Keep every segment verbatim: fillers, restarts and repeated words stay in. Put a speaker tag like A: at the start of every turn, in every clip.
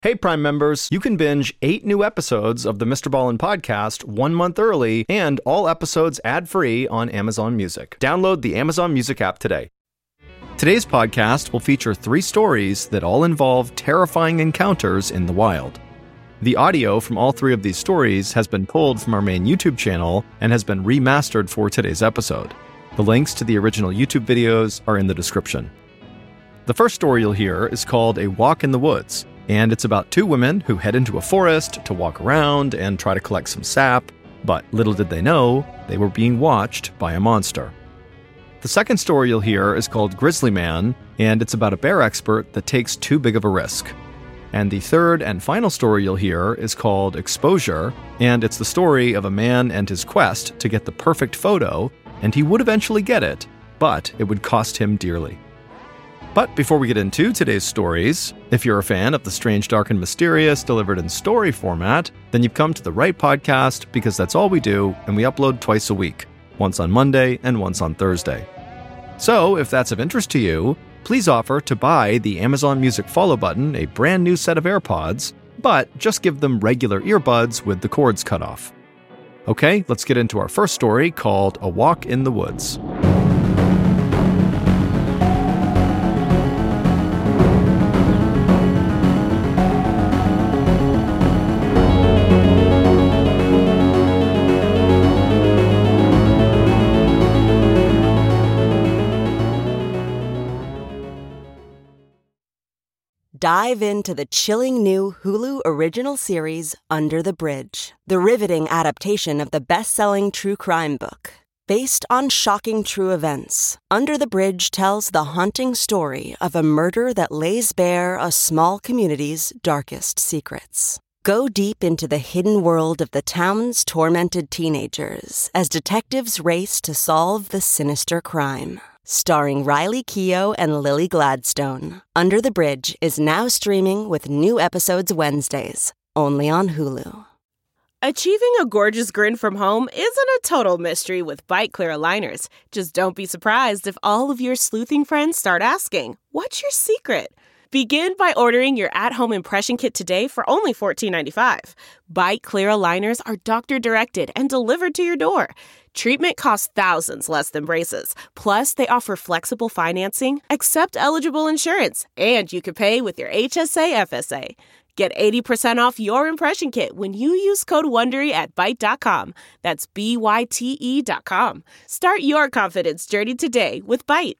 A: Hey, Prime members, you can binge eight new episodes of the Mister Ballin podcast one month early and all episodes ad-free on Amazon Music. Download the Amazon Music app today. Today's podcast will feature three stories that all involve terrifying encounters in the wild. The audio from all three of these stories has been pulled from our main YouTube channel and has been remastered for today's episode. The links to the original YouTube videos are in the description. The first story you'll hear is called A Walk in the Woods, and it's about two women who head into a forest to walk around and try to collect some sap, but little did they know, they were being watched by a monster. The second story you'll hear is called Grizzly Man, and it's about a bear expert that takes too big of a risk. And the third and final story you'll hear is called Exposure, and it's the story of a man and his quest to get the perfect photo, and he would eventually get it, but it would cost him dearly. But before we get into today's stories, if you're a fan of the strange, dark, and mysterious delivered in story format, then you've come to the right podcast because that's all we do, and we upload twice a week, once on Monday and once on Thursday. So, if that's of interest to you, please offer to buy the Amazon Music follow button a brand new set of AirPods, but just give them regular earbuds with the cords cut off. Okay, let's get into our first story called A Walk in the Woods.
B: Dive into the chilling new Hulu original series, Under the Bridge, the riveting adaptation of the best-selling true crime book. Based on shocking true events, Under the Bridge tells the haunting story of a murder that lays bare a small community's darkest secrets. Go deep into the hidden world of the town's tormented teenagers as detectives race to solve the sinister crime. Starring Riley Keough and Lily Gladstone, Under the Bridge is now streaming with new episodes Wednesdays, only on Hulu.
C: Achieving a gorgeous grin from home isn't a total mystery with Byte Clear aligners. Just don't be surprised if all of your sleuthing friends start asking, "What's your secret?" Begin by ordering your at-home impression kit today for only fourteen ninety-five. Byte Clear aligners are doctor-directed and delivered to your door. Treatment costs thousands less than braces. Plus, they offer flexible financing, accept eligible insurance, and you can pay with your H S A F S A. Get eighty percent off your impression kit when you use code WONDERY at byte dot com. That's B Y T E dot com. Start your confidence journey today with Byte.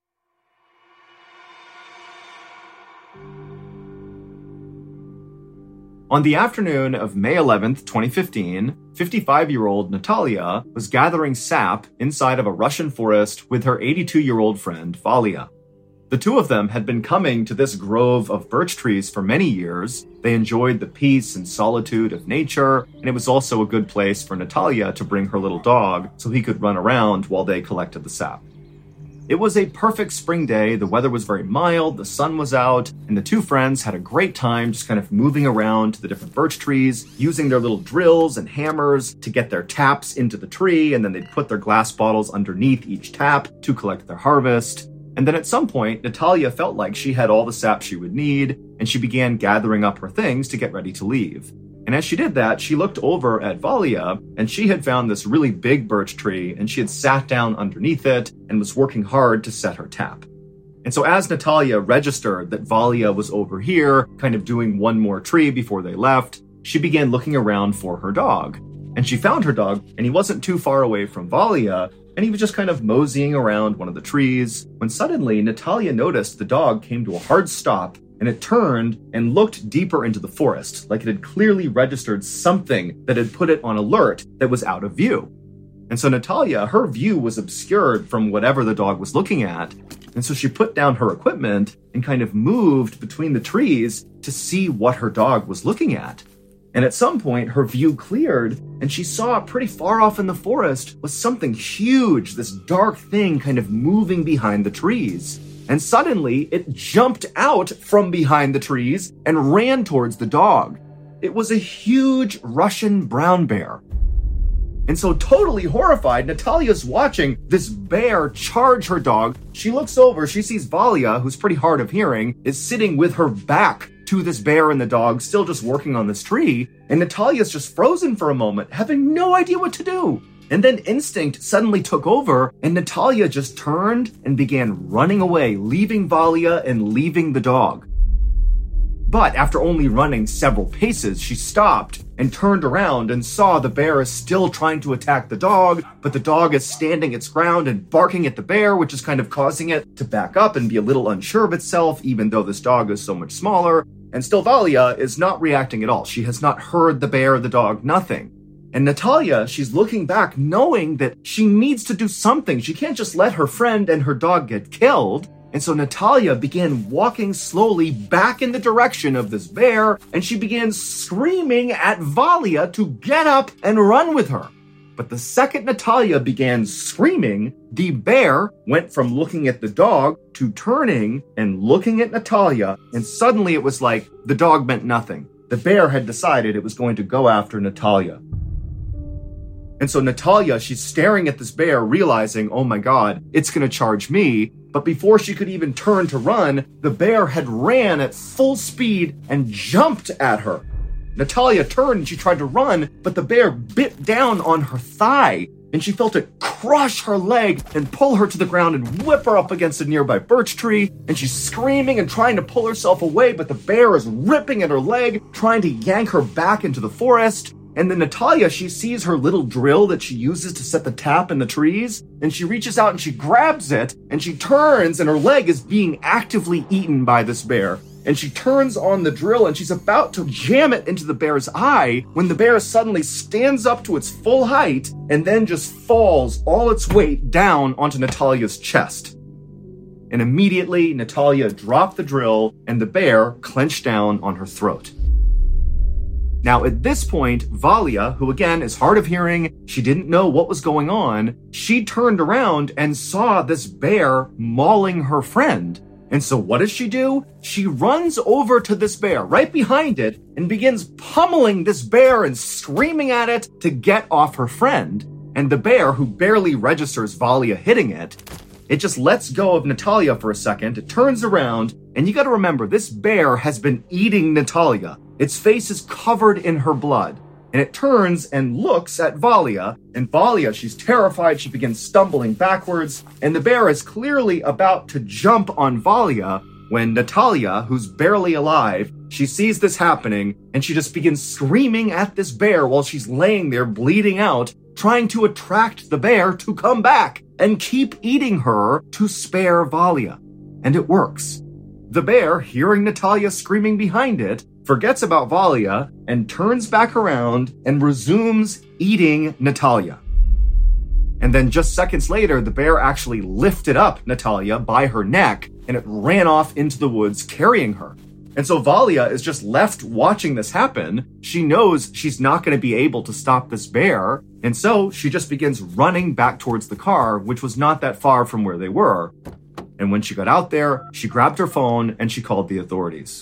A: On the afternoon of May eleventh, twenty fifteen, fifty-five-year-old Natalia was gathering sap inside of a Russian forest with her eighty-two-year-old friend, Valia. The two of them had been coming to this grove of birch trees for many years. They enjoyed the peace and solitude of nature, and it was also a good place for Natalia to bring her little dog so he could run around while they collected the sap. It was a perfect spring day, the weather was very mild, the sun was out, and the two friends had a great time just kind of moving around to the different birch trees, using their little drills and hammers to get their taps into the tree, and then they'd put their glass bottles underneath each tap to collect their harvest. And then at some point, Natalia felt like she had all the sap she would need, and she began gathering up her things to get ready to leave. And as she did that, she looked over at Valia, and she had found this really big birch tree, and she had sat down underneath it and was working hard to set her tap. And so as Natalia registered that Valia was over here, kind of doing one more tree before they left, she began looking around for her dog. And she found her dog, and he wasn't too far away from Valia, and he was just kind of moseying around one of the trees, when suddenly Natalia noticed the dog came to a hard stop, and it turned and looked deeper into the forest, like it had clearly registered something that had put it on alert that was out of view. And so Natalia, her view was obscured from whatever the dog was looking at, and so she put down her equipment and kind of moved between the trees to see what her dog was looking at. And at some point, her view cleared, and she saw pretty far off in the forest was something huge, this dark thing kind of moving behind the trees. And suddenly, it jumped out from behind the trees and ran towards the dog. It was a huge Russian brown bear. And so totally horrified, Natalia's watching this bear charge her dog. She looks over, she sees Valia, who's pretty hard of hearing, is sitting with her back to this bear and the dog still just working on this tree, and Natalia's just frozen for a moment, having no idea what to do. And then instinct suddenly took over, and Natalia just turned and began running away, leaving Valia and leaving the dog. But after only running several paces, she stopped and turned around and saw the bear is still trying to attack the dog, but the dog is standing its ground and barking at the bear, which is kind of causing it to back up and be a little unsure of itself, even though this dog is so much smaller. And still Valia is not reacting at all. She has not heard the bear or the dog, nothing. And Natalia, she's looking back knowing that she needs to do something. She can't just let her friend and her dog get killed. And so Natalia began walking slowly back in the direction of this bear, and she began screaming at Valia to get up and run with her. But the second Natalia began screaming, the bear went from looking at the dog to turning and looking at Natalia, and suddenly it was like the dog meant nothing. The bear had decided it was going to go after Natalia. And so Natalia, she's staring at this bear, realizing, oh my God, it's going to charge me. But before she could even turn to run, the bear had ran at full speed and jumped at her. Natalia turned and she tried to run, but the bear bit down on her thigh, and she felt it crush her leg and pull her to the ground and whip her up against a nearby birch tree. And she's screaming and trying to pull herself away, but the bear is ripping at her leg, trying to yank her back into the forest. And then Natalia, she sees her little drill that she uses to set the tap in the trees, and she reaches out and she grabs it, and she turns, and her leg is being actively eaten by this bear. And she turns on the drill, and she's about to jam it into the bear's eye when the bear suddenly stands up to its full height and then just falls all its weight down onto Natalia's chest. And immediately, Natalia dropped the drill, and the bear clenched down on her throat. Now, at this point, Valia, who again is hard of hearing, she didn't know what was going on, she turned around and saw this bear mauling her friend. And so what does she do? She runs over to this bear right behind it and begins pummeling this bear and screaming at it to get off her friend. And the bear, who barely registers Valia hitting it, it just lets go of Natalia for a second, it turns around, and you gotta remember, this bear has been eating Natalia. Its face is covered in her blood, and it turns and looks at Valia, and Valia, she's terrified, she begins stumbling backwards, and the bear is clearly about to jump on Valia when Natalia, who's barely alive, she sees this happening, and she just begins screaming at this bear while she's laying there bleeding out, trying to attract the bear to come back and keep eating her to spare Valia. And it works. The bear, hearing Natalia screaming behind it, forgets about Valia and turns back around and resumes eating Natalia. And then just seconds later, the bear actually lifted up Natalia by her neck and it ran off into the woods carrying her. And so Valia is just left watching this happen. She knows she's not going to be able to stop this bear. And so she just begins running back towards the car, which was not that far from where they were. And when she got out there, she grabbed her phone and she called the authorities.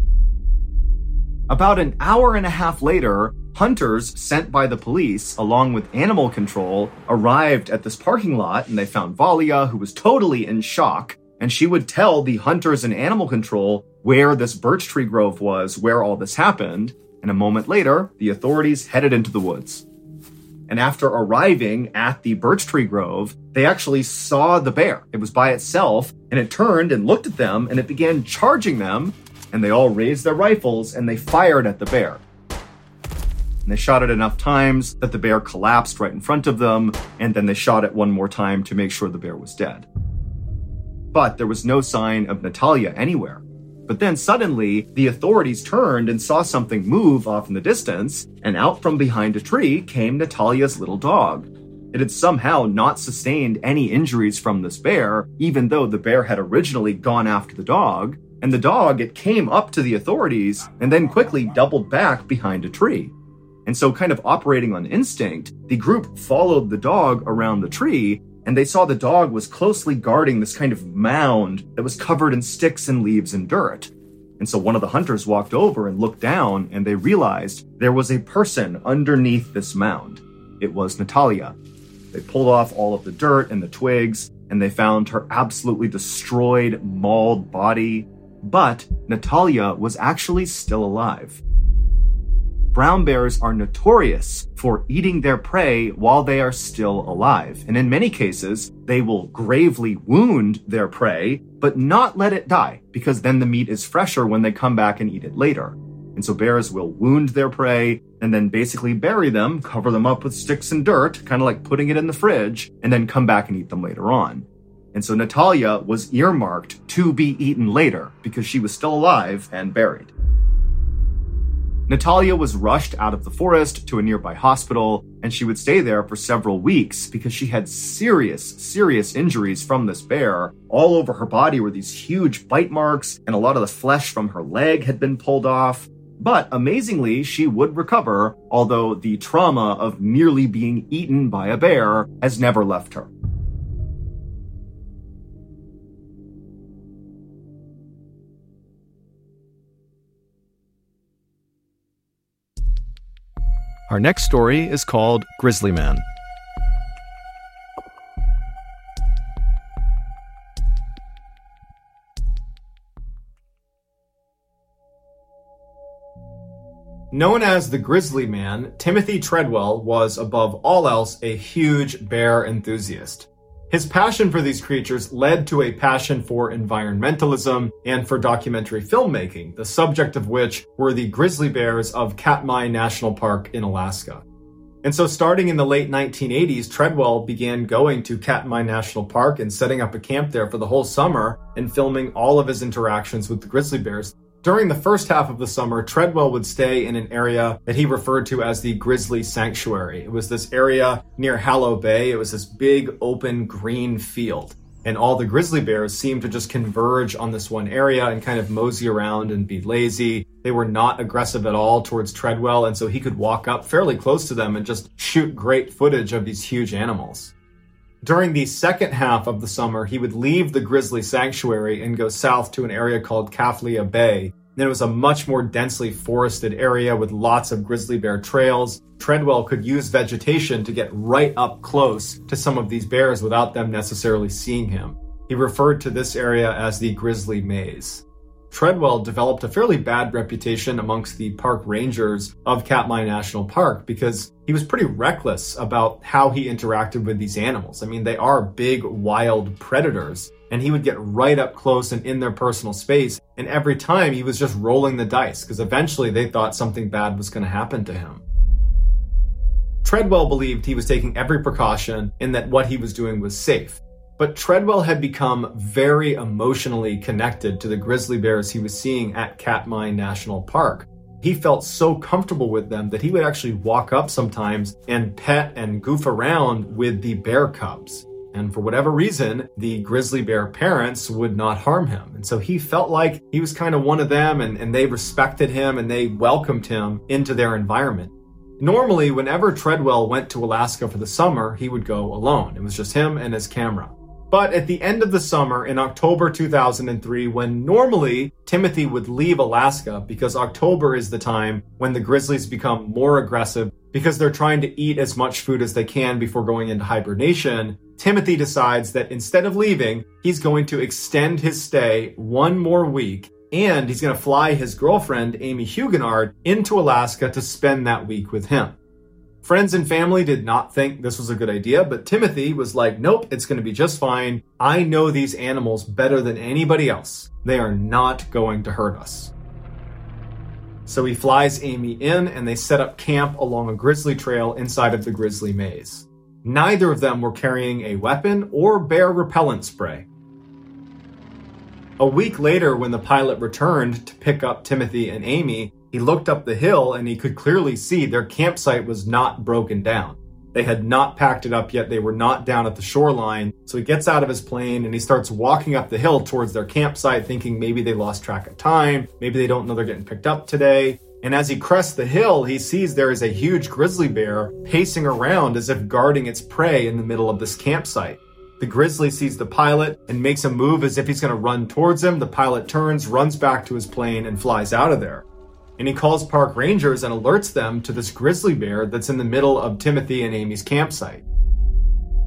A: About an hour and a half later, hunters sent by the police, along with animal control, arrived at this parking lot and they found Valia, who was totally in shock. And she would tell the hunters and animal control where this birch tree grove was, where all this happened. And a moment later, the authorities headed into the woods. And after arriving at the birch tree grove, they actually saw the bear. It was by itself, and it turned and looked at them, and it began charging them, and they all raised their rifles, and they fired at the bear. And they shot it enough times that the bear collapsed right in front of them, and then they shot it one more time to make sure the bear was dead. But there was no sign of Natalia anywhere. But then suddenly, the authorities turned and saw something move off in the distance, and out from behind a tree came Natalia's little dog. It had somehow not sustained any injuries from this bear, even though the bear had originally gone after the dog. And the dog, it came up to the authorities and then quickly doubled back behind a tree. And so kind of operating on instinct, the group followed the dog around the tree, and they saw the dog was closely guarding this kind of mound that was covered in sticks and leaves and dirt. And so one of the hunters walked over and looked down, and they realized there was a person underneath this mound. It was Natalia. They pulled off all of the dirt and the twigs, and they found her absolutely destroyed, mauled body. but Natalia was actually still alive. Brown bears are notorious for eating their prey while they are still alive, and in many cases, they will gravely wound their prey, but not let it die, because then the meat is fresher when they come back and eat it later. And so bears will wound their prey and then basically bury them, cover them up with sticks and dirt, kind of like putting it in the fridge, and then come back and eat them later on. And so Natalia was earmarked to be eaten later because she was still alive and buried. Natalia was rushed out of the forest to a nearby hospital, and she would stay there for several weeks because she had serious, serious injuries from this bear. All over her body were these huge bite marks, and a lot of the flesh from her leg had been pulled off. But amazingly, she would recover, although the trauma of nearly being eaten by a bear has never left her.
D: Our next story is called Grizzly Man.
A: Known as the Grizzly Man, Timothy Treadwell was, above all else, a huge bear enthusiast. His passion for these creatures led to a passion for environmentalism and for documentary filmmaking, the subject of which were the grizzly bears of Katmai National Park in Alaska. And so starting in the late nineteen eighties, Treadwell began going to Katmai National Park and setting up a camp there for the whole summer and filming all of his interactions with the grizzly bears. During the first half of the summer, Treadwell would stay in an area that he referred to as the Grizzly Sanctuary. It was this area near Hallow Bay. It was this big, open, green field. And all the grizzly bears seemed to just converge on this one area and kind of mosey around and be lazy. They were not aggressive at all towards Treadwell, and so he could walk up fairly close to them and just shoot great footage of these huge animals. During the second half of the summer, he would leave the Grizzly Sanctuary and go south to an area called Kaflia Bay. Then it was a much more densely forested area with lots of grizzly bear trails. Treadwell could use vegetation to get right up close to some of these bears without them necessarily seeing him. He referred to this area as the Grizzly Maze. Treadwell developed a fairly bad reputation amongst the park rangers of Katmai National Park because he was pretty reckless about how he interacted with these animals. I mean, they are big, wild predators, and he would get right up close and in their personal space, and every time he was just rolling the dice because eventually they thought something bad was going to happen to him. Treadwell believed he was taking every precaution and that what he was doing was safe. But Treadwell had become very emotionally connected to the grizzly bears he was seeing at Katmai National Park. He felt so comfortable with them that he would actually walk up sometimes and pet and goof around with the bear cubs. And for whatever reason, the grizzly bear parents would not harm him. And so he felt like he was kind of one of them, and, and they respected him and they welcomed him into their environment. Normally, whenever Treadwell went to Alaska for the summer, he would go alone. It was just him and his camera. But at the end of the summer, in October two thousand three, when normally Timothy would leave Alaska because October is the time when the grizzlies become more aggressive because they're trying to eat as much food as they can before going into hibernation, Timothy decides that instead of leaving, he's going to extend his stay one more week, and he's going to fly his girlfriend, Amy Huguenard, into Alaska to spend that week with him. Friends and family did not think this was a good idea, but Timothy was like, nope, it's going to be just fine. I know these animals better than anybody else. They are not going to hurt us. So he flies Amy in, and they set up camp along a grizzly trail inside of the Grizzly Maze. Neither of them were carrying a weapon or bear repellent spray. A week later, when the pilot returned to pick up Timothy and Amy, he looked up the hill and he could clearly see their campsite was not broken down. They had not packed it up yet. They were not down at the shoreline. So he gets out of his plane and he starts walking up the hill towards their campsite, thinking maybe they lost track of time. Maybe they don't know they're getting picked up today. And as he crests the hill, he sees there is a huge grizzly bear pacing around as if guarding its prey in the middle of this campsite. The grizzly sees the pilot and makes a move as if he's going to run towards him. The pilot turns, runs back to his plane, and flies out of there. And he calls park rangers and alerts them to this grizzly bear that's in the middle of Timothy and Amy's campsite.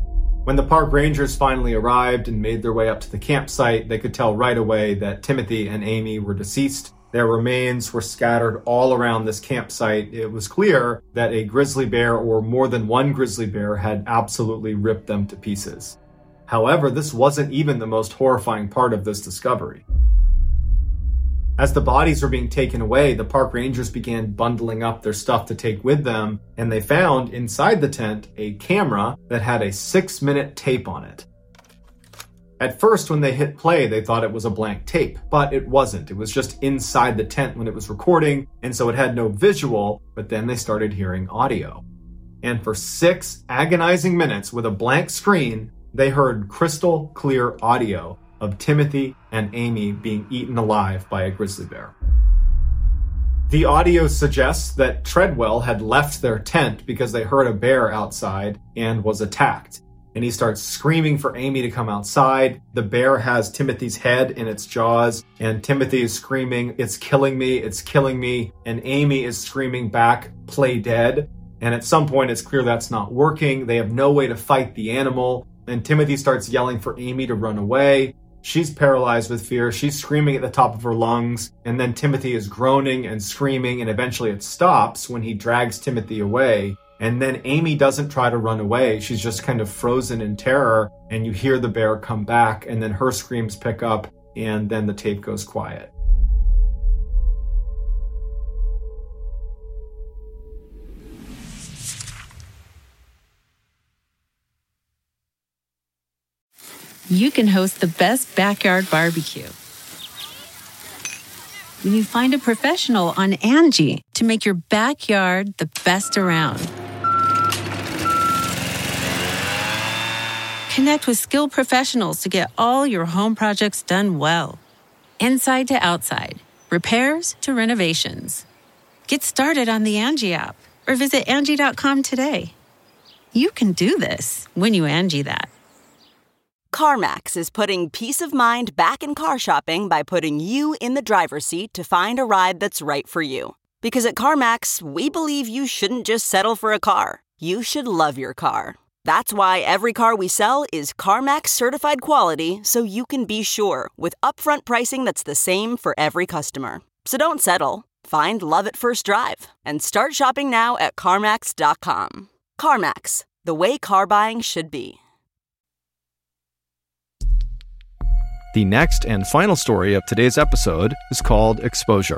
A: When the park rangers finally arrived and made their way up to the campsite, they could tell right away that Timothy and Amy were deceased. Their remains were scattered all around this campsite. It was clear that a grizzly bear or more than one grizzly bear had absolutely ripped them to pieces. However, this wasn't even the most horrifying part of this discovery. As the bodies were being taken away, the park rangers began bundling up their stuff to take with them, and they found inside the tent a camera that had a six-minute tape on it. At first, when they hit play, they thought it was a blank tape, but it wasn't. It was just inside the tent when it was recording, and so it had no visual, but then they started hearing audio. And for six agonizing minutes with a blank screen, they heard crystal clear audio of Timothy and Amy being eaten alive by a grizzly bear. The audio suggests that Treadwell had left their tent because they heard a bear outside and was attacked. And he starts screaming for Amy to come outside. The bear has Timothy's head in its jaws, and Timothy is screaming, "It's killing me, it's killing me." And Amy is screaming back, "Play dead." And at some point, it's clear that's not working. They have no way to fight the animal. And Timothy starts yelling for Amy to run away. She's paralyzed with fear. She's screaming at the top of her lungs. And then Timothy is groaning and screaming, and eventually it stops when he drags Timothy away. And then Amy doesn't try to run away. She's just kind of frozen in terror. And you hear the bear come back, and then her screams pick up, and then the tape goes quiet.
E: You can host the best backyard barbecue when you find a professional on Angie to make your backyard the best around. Connect with skilled professionals to get all your home projects done well. Inside to outside, repairs to renovations. Get started on the Angie app or visit Angie dot com today. You can do this when you Angie that.
B: CarMax is putting peace of mind back in car shopping by putting you in the driver's seat to find a ride that's right for you. Because at CarMax, we believe you shouldn't just settle for a car. You should love your car. That's why every car we sell is CarMax certified quality, so you can be sure with upfront pricing that's the same for every customer. So don't settle. Find love at first drive and start shopping now at CarMax dot com. CarMax, the way car buying should be.
D: The next and final story of today's episode is called Exposure.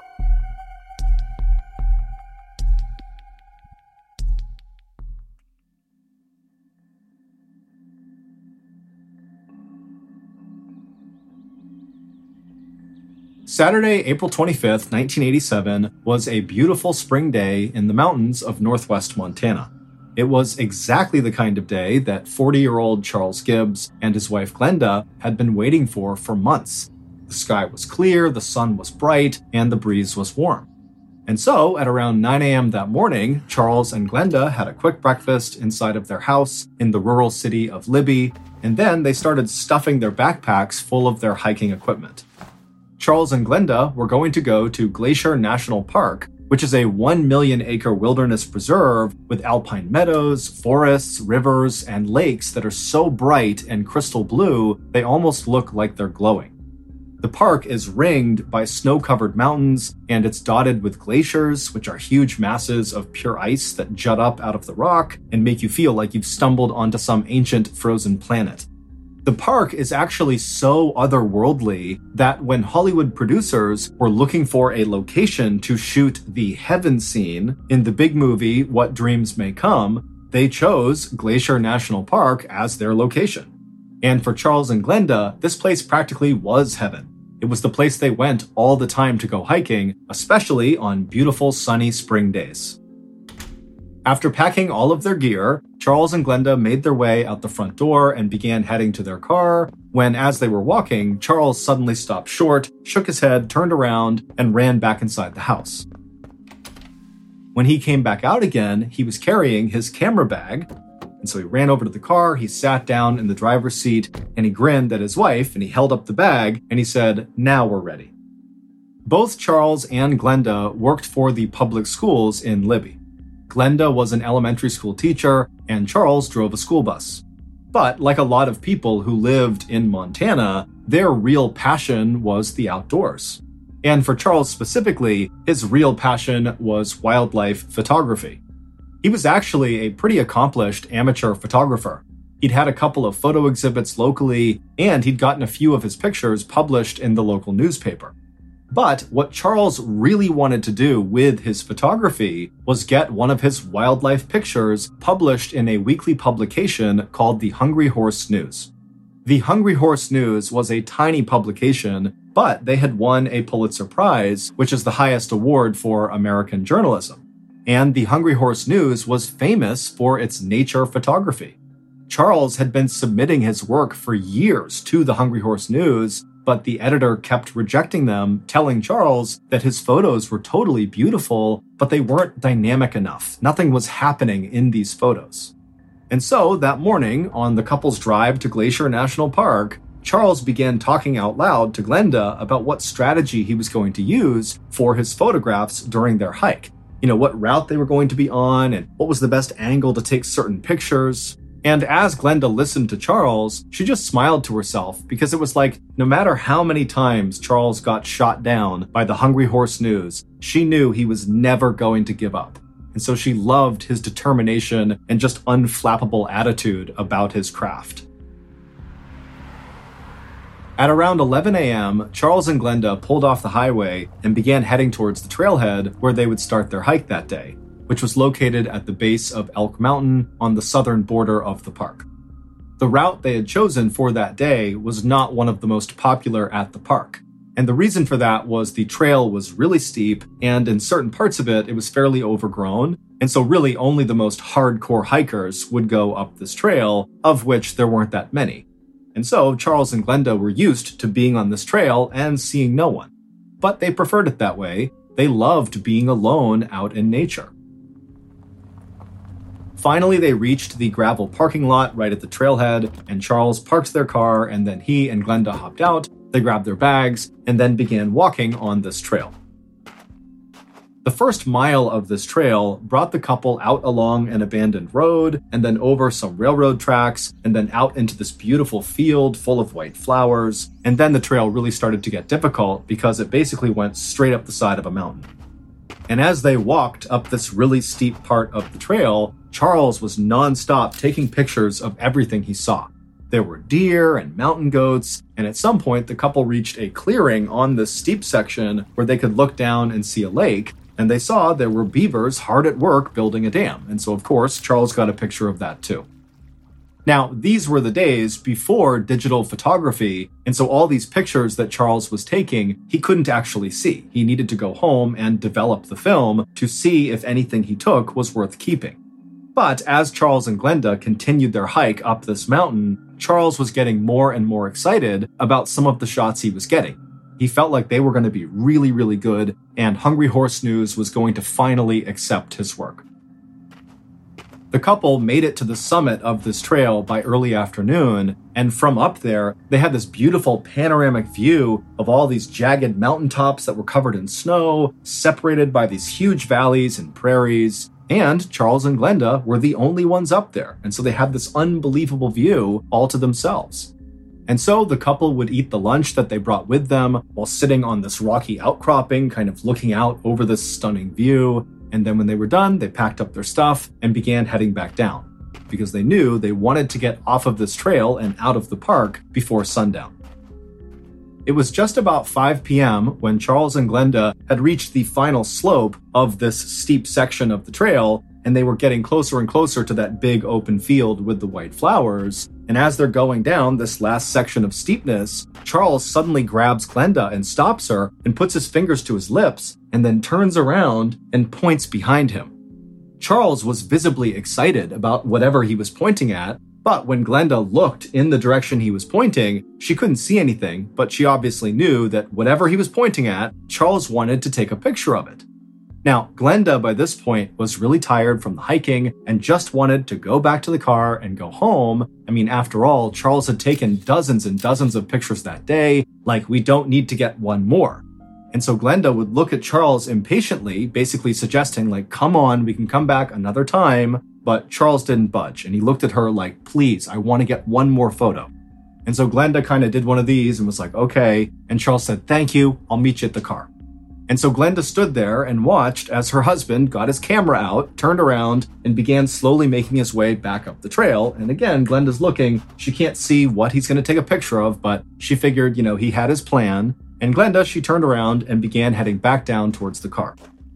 D: Saturday, April twenty-fifth, nineteen eighty-seven, was a beautiful spring day in the mountains of northwest Montana. It was exactly the kind of day that forty-year-old Charles Gibbs and his wife Glenda had been waiting for for months. The sky was clear, the sun was bright, and the breeze was warm. And so, at around nine a.m. that morning, Charles and Glenda had a quick breakfast inside of their house in the rural city of Libby, and then they started stuffing their backpacks full of their hiking equipment. Charles and Glenda were going to go to Glacier National Park, which is a one million acre wilderness preserve with alpine meadows, forests, rivers, and lakes that are so bright and crystal blue, they almost look like they're glowing. The park is ringed by snow-covered mountains, and it's dotted with glaciers, which are huge masses of pure ice that jut up out of the rock and make you feel like you've stumbled onto some ancient frozen planet. The park is actually so otherworldly that when Hollywood producers were looking for a location to shoot the heaven scene in the big movie What Dreams May Come, they chose Glacier National Park as their location. And for Charles and Glenda, this place practically was heaven. It was the place they went all the time to go hiking, especially on beautiful sunny spring days. After packing all of their gear, Charles and Glenda made their way out the front door and began heading to their car, when as they were walking, Charles suddenly stopped short, shook his head, turned around, and ran back inside the house. When he came back out again, he was carrying his camera bag, and so he ran over to the car, he sat down in the driver's seat, and he grinned at his wife, and he held up the bag, and he said, "Now we're ready." Both Charles and Glenda worked for the public schools in Libby. Glenda was an elementary school teacher, and Charles drove a school bus. But like a lot of people who lived in Montana, their real passion was the outdoors. And for Charles specifically, his real passion was wildlife photography. He was actually a pretty accomplished amateur photographer. He'd had a couple of photo exhibits locally, and he'd gotten a few of his pictures published in the local newspaper. But what Charles really wanted to do with his photography was get one of his wildlife pictures published in a weekly publication called the Hungry Horse News. The Hungry Horse News was a tiny publication, but they had won a Pulitzer Prize, which is the highest award for American journalism. And the Hungry Horse News was famous for its nature photography. Charles had been submitting his work for years to the Hungry Horse News, but the editor kept rejecting them, telling Charles that his photos were totally beautiful, but they weren't dynamic enough. Nothing was happening in these photos. And so, that morning, on the couple's drive to Glacier National Park, Charles began talking out loud to Glenda about what strategy he was going to use for his photographs during their hike. You know, what route they were going to be on, and what was the best angle to take certain pictures. And as Glenda listened to Charles, she just smiled to herself because it was like, no matter how many times Charles got shot down by the Hungry Horse News, she knew he was never going to give up. And so she loved his determination and just unflappable attitude about his craft. At around eleven a.m., Charles and Glenda pulled off the highway and began heading towards the trailhead where they would start their hike that day, which was located at the base of Elk Mountain on the southern border of the park. The route they had chosen for that day was not one of the most popular at the park. And the reason for that was the trail was really steep, and in certain parts of it, it was fairly overgrown. And so really only the most hardcore hikers would go up this trail, of which there weren't that many. And so Charles and Glenda were used to being on this trail and seeing no one. But they preferred it that way. They loved being alone out in nature. Finally, they reached the gravel parking lot right at the trailhead, and Charles parked their car, and then he and Glenda hopped out. They grabbed their bags, and then began walking on this trail. The first mile of this trail brought the couple out along an abandoned road, and then over some railroad tracks, and then out into this beautiful field full of white flowers. And then the trail really started to get difficult because it basically went straight up the side of a mountain. And as they walked up this really steep part of the trail, Charles was nonstop taking pictures of everything he saw. There were deer and mountain goats, and at some point the couple reached a clearing on this steep section where they could look down and see a lake, and they saw there were beavers hard at work building a dam. And so, of course, Charles got a picture of that too. Now, these were the days before digital photography, and so all these pictures that Charles was taking, he couldn't actually see. He needed to go home and develop the film to see if anything he took was worth keeping. But as Charles and Glenda continued their hike up this mountain, Charles was getting more and more excited about some of the shots he was getting. He felt like they were going to be really, really good, and Hungry Horse News was going to finally accept his work. The couple made it to the summit of this trail by early afternoon, and from up there, they had this beautiful panoramic view of all these jagged mountaintops that were covered in snow, separated by these huge valleys and prairies. And Charles and Glenda were the only ones up there, and so they had this unbelievable view all to themselves. And so the couple would eat the lunch that they brought with them while sitting on this rocky outcropping, kind of looking out over this stunning view. And then when they were done, they packed up their stuff and began heading back down, because they knew they wanted to get off of this trail and out of the park before sundown. It was just about five p.m. when Charles and Glenda had reached the final slope of this steep section of the trail, and they were getting closer and closer to that big open field with the white flowers. And as they're going down this last section of steepness, Charles suddenly grabs Glenda and stops her and puts his fingers to his lips and then turns around and points behind him. Charles was visibly excited about whatever he was pointing at, but when Glenda looked in the direction he was pointing, she couldn't see anything, but she obviously knew that whatever he was pointing at, Charles wanted to take a picture of it. Now, Glenda, by this point, was really tired from the hiking and just wanted to go back to the car and go home. I mean, after all, Charles had taken dozens and dozens of pictures that day. Like, we don't need to get one more. And so Glenda would look at Charles impatiently, basically suggesting, like, come on, we can come back another time. But Charles didn't budge. And he looked at her like, please, I want to get one more photo. And so Glenda kind of did one of these and was like, okay. And Charles said, thank you. I'll meet you at the car. And so Glenda stood there and watched as her husband got his camera out, turned around, and began slowly making his way back up the trail. And again, Glenda's looking. She can't see what he's going to take a picture of, but she figured, you know, he had his plan. And Glenda, she turned around and began heading back down towards the car.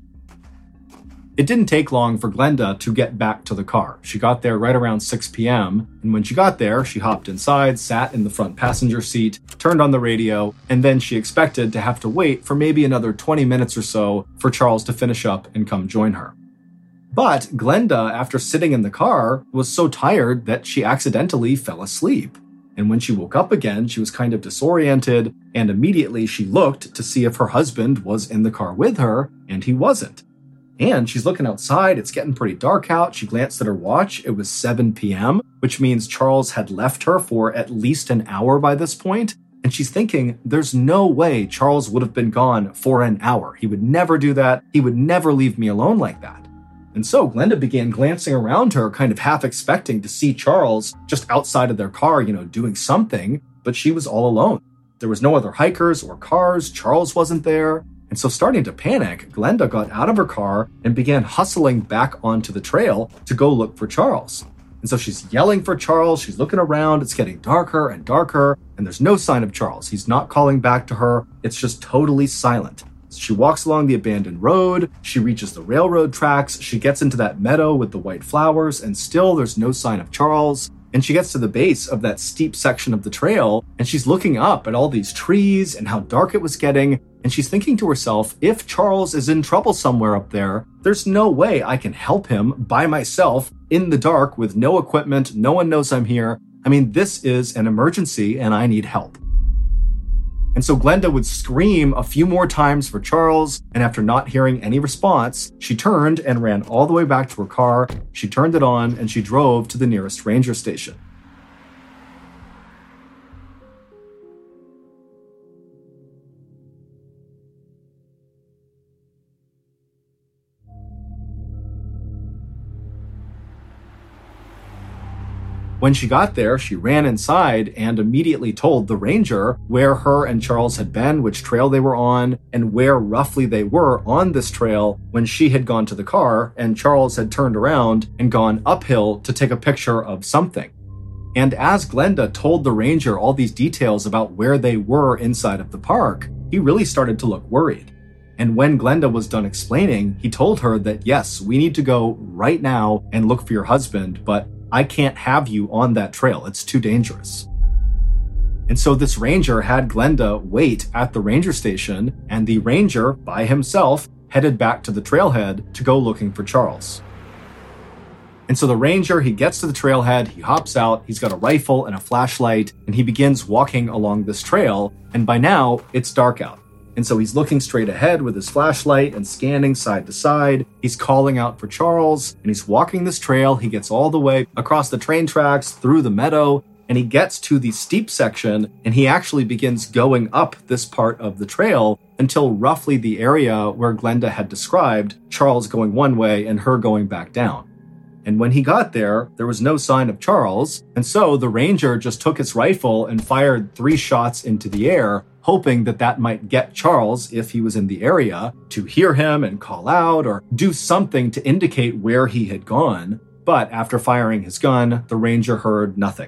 D: It didn't take long for Glenda to get back to the car. She got there right around six p.m. And when she got there, she hopped inside, sat in the front passenger seat, turned on the radio, and then she expected to have to wait for maybe another twenty minutes or so for Charles to finish up and come join her. But Glenda, after sitting in the car, was so tired that she accidentally fell asleep. And when she woke up again, she was kind of disoriented, and immediately she looked to see if her husband was in the car with her, and he wasn't. And she's looking outside. It's getting pretty dark out. She glanced at her watch. It was seven p.m., which means Charles had left her for at least an hour by this point. And she's thinking, there's no way Charles would have been gone for an hour. He would never do that. He would never leave me alone like that. And so Glenda began glancing around her, kind of half expecting to see Charles just outside of their car, you know, doing something. But she was all alone. There was no other hikers or cars. Charles wasn't there. And so starting to panic, Glenda got out of her car and began hustling back onto the trail to go look for Charles. And so she's yelling for Charles. She's looking around. It's getting darker and darker. And there's no sign of Charles. He's not calling back to her. It's just totally silent. So she walks along the abandoned road. She reaches the railroad tracks. She gets into that meadow with the white flowers. And still there's no sign of Charles. And she gets to the base of that steep section of the trail. And she's looking up at all these trees and how dark it was getting. And she's thinking to herself, if Charles is in trouble somewhere up there, there's no way I can help him by myself in the dark with no equipment. No one knows I'm here. I mean, this is an emergency and I need help. And so Glenda would scream a few more times for Charles. And after not hearing any response, she turned and ran all the way back to her car. She turned it on and she drove to the nearest ranger station. When she got there, she ran inside and immediately told the ranger where her and Charles had been, which trail they were on, and where roughly they were on this trail when she had gone to the car and Charles had turned around and gone uphill to take a picture of something. And as Glenda told the ranger all these details about where they were inside of the park, he really started to look worried. And when Glenda was done explaining, he told her that, yes, we need to go right now and look for your husband, but I can't have you on that trail. It's too dangerous. And so this ranger had Glenda wait at the ranger station, and the ranger, by himself, headed back to the trailhead to go looking for Charles. And so the ranger, he gets to the trailhead, he hops out, he's got a rifle and a flashlight, and he begins walking along this trail, and by now, it's dark out. And so he's looking straight ahead with his flashlight and scanning side to side. He's calling out for Charles, and he's walking this trail. He gets all the way across the train tracks, through the meadow, and he gets to the steep section, and he actually begins going up this part of the trail until roughly the area where Glenda had described Charles going one way and her going back down. And when he got there, there was no sign of Charles, and so the ranger just took his rifle and fired three shots into the air, hoping that that might get Charles, if he was in the area, to hear him and call out or do something to indicate where he had gone. But after firing his gun, the ranger heard nothing.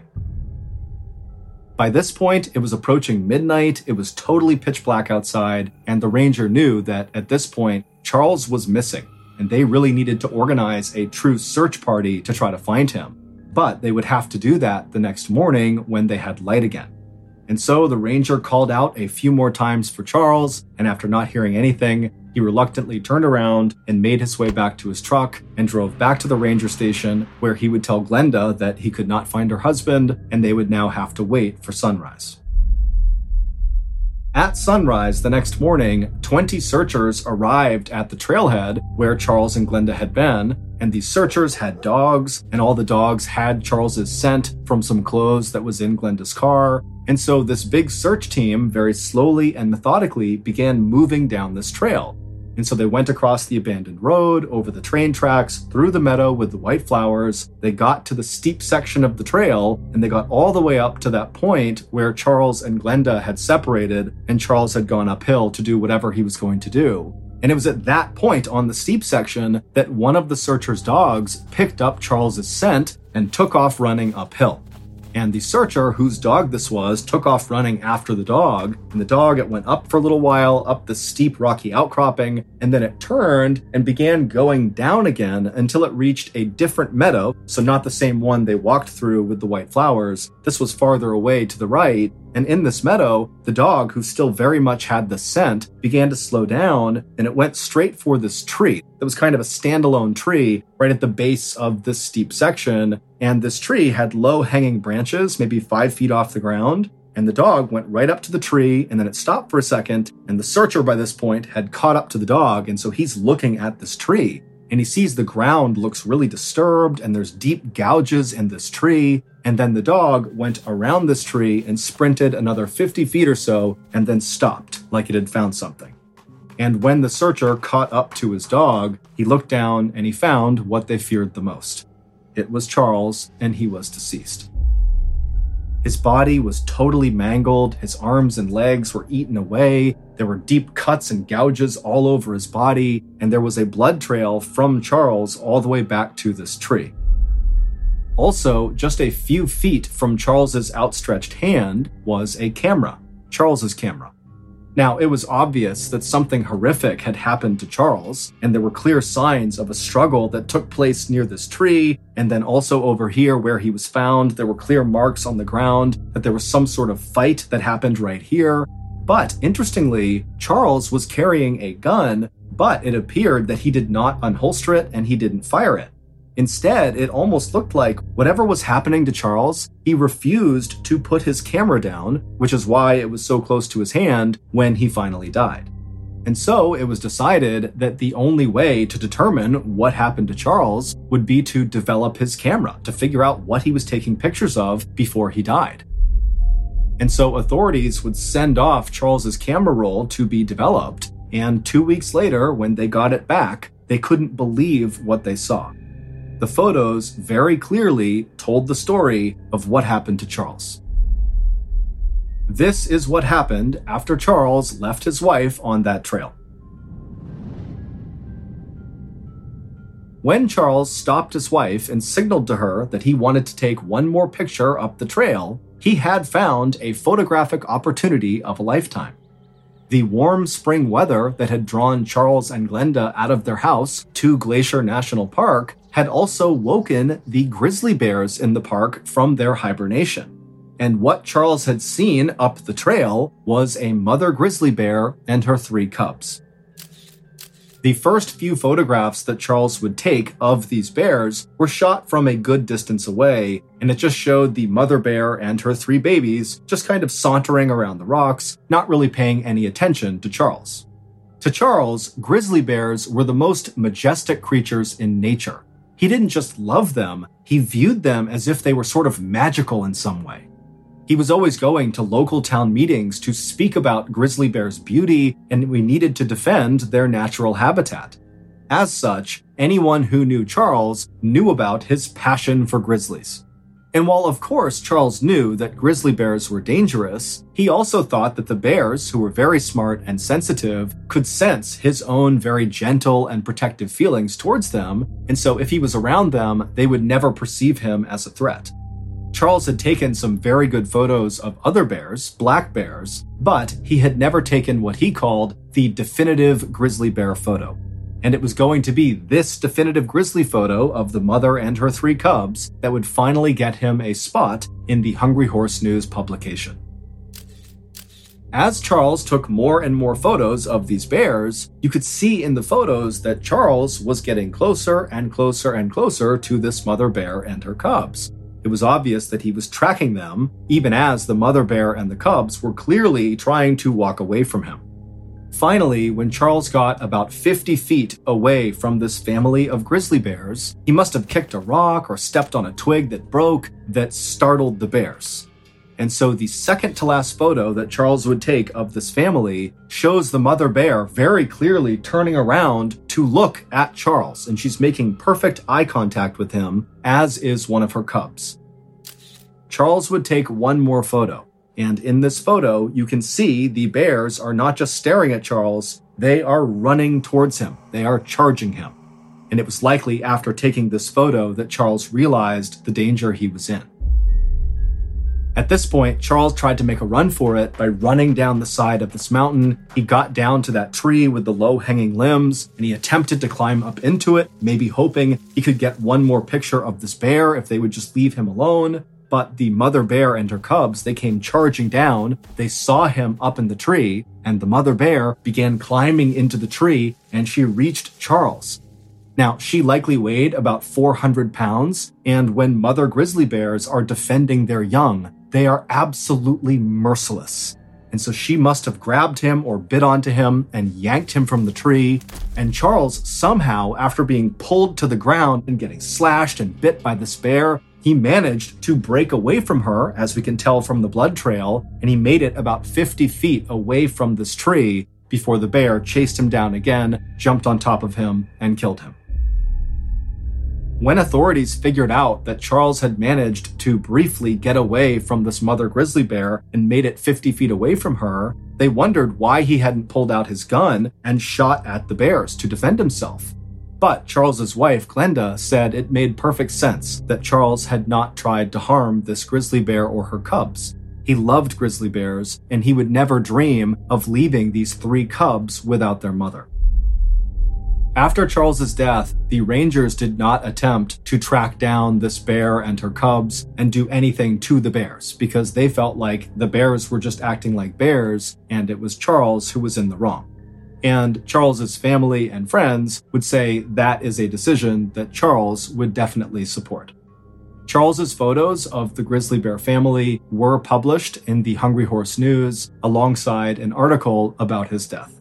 D: By this point, it was approaching midnight, it was totally pitch black outside, and the ranger knew that at this point, Charles was missing, and they really needed to organize a true search party to try to find him. But they would have to do that the next morning when they had light again. And so the ranger called out a few more times for Charles, and after not hearing anything, he reluctantly turned around and made his way back to his truck and drove back to the ranger station, where he would tell Glenda that he could not find her husband and they would now have to wait for sunrise. At sunrise the next morning, twenty searchers arrived at the trailhead where Charles and Glenda had been, and these searchers had dogs, and all the dogs had Charles's scent from some clothes that was in Glenda's car. And so this big search team very slowly and methodically began moving down this trail. And so they went across the abandoned road, over the train tracks, through the meadow with the white flowers. They got to the steep section of the trail, and they got all the way up to that point where Charles and Glenda had separated, and Charles had gone uphill to do whatever he was going to do. And it was at that point on the steep section that one of the searchers' dogs picked up Charles's scent and took off running uphill. And the searcher, whose dog this was, took off running after the dog. And the dog, it went up for a little while, up the steep rocky outcropping, and then it turned and began going down again until it reached a different meadow. So not the same one they walked through with the white flowers. This was farther away to the right. And in this meadow, the dog, who still very much had the scent, began to slow down, and it went straight for this tree. It was kind of a standalone tree right at the base of this steep section, and this tree had low-hanging branches, maybe five feet off the ground, and the dog went right up to the tree, and then it stopped for a second, and the searcher by this point had caught up to the dog, and so he's looking at this tree, and he sees the ground looks really disturbed, and there's deep gouges in this tree. And then the dog went around this tree and sprinted another fifty feet or so and then stopped like it had found something. And when the searcher caught up to his dog, he looked down and he found what they feared the most. It was Charles, and he was deceased. His body was totally mangled, his arms and legs were eaten away, there were deep cuts and gouges all over his body, and there was a blood trail from Charles all the way back to this tree. Also, just a few feet from Charles's outstretched hand was a camera, Charles's camera. Now, it was obvious that something horrific had happened to Charles, and there were clear signs of a struggle that took place near this tree, and then also over here where he was found, there were clear marks on the ground that there was some sort of fight that happened right here. But interestingly, Charles was carrying a gun, but it appeared that he did not unholster it and he didn't fire it. Instead, it almost looked like whatever was happening to Charles, he refused to put his camera down, which is why it was so close to his hand when he finally died. And so it was decided that the only way to determine what happened to Charles would be to develop his camera, to figure out what he was taking pictures of before he died. And so authorities would send off Charles's camera roll to be developed, and two weeks later, when they got it back, they couldn't believe what they saw. The photos very clearly told the story of what happened to Charles. This is what happened after Charles left his wife on that trail. When Charles stopped his wife and signaled to her that he wanted to take one more picture up the trail, he had found a photographic opportunity of a lifetime. The warm spring weather that had drawn Charles and Glenda out of their house to Glacier National Park had also woken the grizzly bears in the park from their hibernation. And what Charles had seen up the trail was a mother grizzly bear and her three cubs. The first few photographs that Charles would take of these bears were shot from a good distance away, and it just showed the mother bear and her three babies just kind of sauntering around the rocks, not really paying any attention to Charles. To Charles, grizzly bears were the most majestic creatures in nature. He didn't just love them, he viewed them as if they were sort of magical in some way. He was always going to local town meetings to speak about grizzly bears' beauty, and we needed to defend their natural habitat. As such, anyone who knew Charles knew about his passion for grizzlies. And while of course Charles knew that grizzly bears were dangerous, he also thought that the bears, who were very smart and sensitive, could sense his own very gentle and protective feelings towards them, and so if he was around them, they would never perceive him as a threat. Charles had taken some very good photos of other bears, black bears, but he had never taken what he called the definitive grizzly bear photo. And it was going to be this definitive grizzly photo of the mother and her three cubs that would finally get him a spot in the Hungry Horse News publication. As Charles took more and more photos of these bears, you could see in the photos that Charles was getting closer and closer and closer to this mother bear and her cubs. It it was obvious that he was tracking them, even as the mother bear and the cubs were clearly trying to walk away from him. Finally, when Charles got about fifty feet away from this family of grizzly bears, he must have kicked a rock or stepped on a twig that broke that startled the bears. And so the second to last photo that Charles would take of this family shows the mother bear very clearly turning around to look at Charles, and she's making perfect eye contact with him, as is one of her cubs. Charles would take one more photo. And in this photo, you can see the bears are not just staring at Charles, they are running towards him. They are charging him. And it was likely after taking this photo that Charles realized the danger he was in. At this point, Charles tried to make a run for it by running down the side of this mountain. He got down to that tree with the low-hanging limbs, and he attempted to climb up into it, maybe hoping he could get one more picture of this bear if they would just leave him alone. But the mother bear and her cubs, they came charging down. They saw him up in the tree, and the mother bear began climbing into the tree, and she reached Charles. Now, she likely weighed about four hundred pounds, and when mother grizzly bears are defending their young, they are absolutely merciless. And so she must have grabbed him or bit onto him and yanked him from the tree. And Charles, somehow, after being pulled to the ground and getting slashed and bit by this bear, he managed to break away from her, as we can tell from the blood trail, and he made it about fifty feet away from this tree before the bear chased him down again, jumped on top of him, and killed him. When authorities figured out that Charles had managed to briefly get away from this mother grizzly bear and made it fifty feet away from her, they wondered why he hadn't pulled out his gun and shot at the bears to defend himself. But Charles's wife, Glenda, said it made perfect sense that Charles had not tried to harm this grizzly bear or her cubs. He loved grizzly bears, and he would never dream of leaving these three cubs without their mother. After Charles's death, the Rangers did not attempt to track down this bear and her cubs and do anything to the bears, because they felt like the bears were just acting like bears, and it was Charles who was in the wrong. And Charles's family and friends would say that is a decision that Charles would definitely support. Charles's photos of the grizzly bear family were published in the Hungry Horse News alongside an article about his death.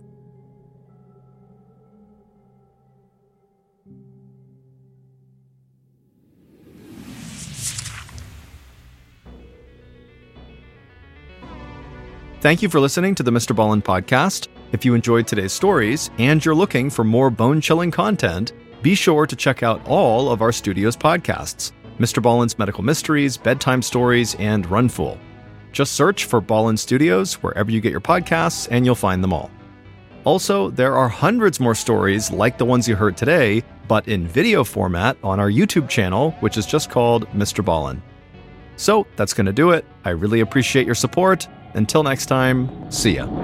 A: Thank you for listening to the Mister Ballen podcast. If you enjoyed today's stories and you're looking for more bone-chilling content, be sure to check out all of our studio's podcasts, Mister Ballen's Medical Mysteries, Bedtime Stories, and Runfool. Just search for Ballen Studios wherever you get your podcasts and you'll find them all. Also, there are hundreds more stories like the ones you heard today, but in video format on our YouTube channel, which is just called Mister Ballen. So that's going to do it. I really appreciate your support. Until next time, see ya.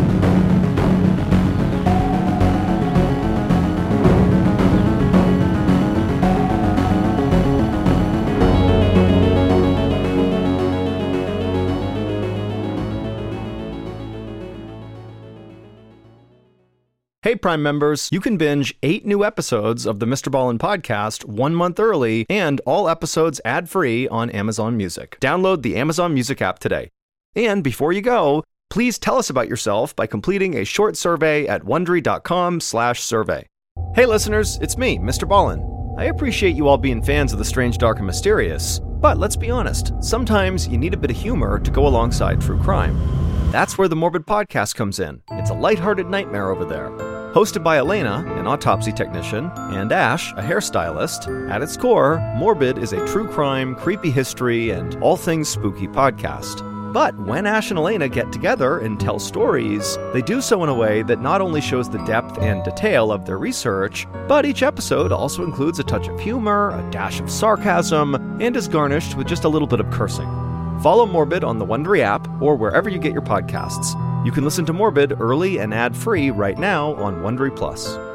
A: Hey, Prime members, you can binge eight new episodes of the Mister Ballen podcast one month early and all episodes ad-free on Amazon Music. Download the Amazon Music app today. And before you go, please tell us about yourself by completing a short survey at wondery.com slash survey. Hey listeners, it's me, Mister Ballen. I appreciate you all being fans of the strange, dark, and mysterious, but let's be honest, sometimes you need a bit of humor to go alongside true crime. That's where the Morbid Podcast comes in. It's a lighthearted nightmare over there. Hosted by Elena, an autopsy technician, and Ash, a hairstylist, at its core, Morbid is a true crime, creepy history, and all things spooky podcast. But when Ash and Elena get together and tell stories, they do so in a way that not only shows the depth and detail of their research, but each episode also includes a touch of humor, a dash of sarcasm, and is garnished with just a little bit of cursing. Follow Morbid on the Wondery app or wherever you get your podcasts. You can listen to Morbid early and ad-free right now on Wondery Plus.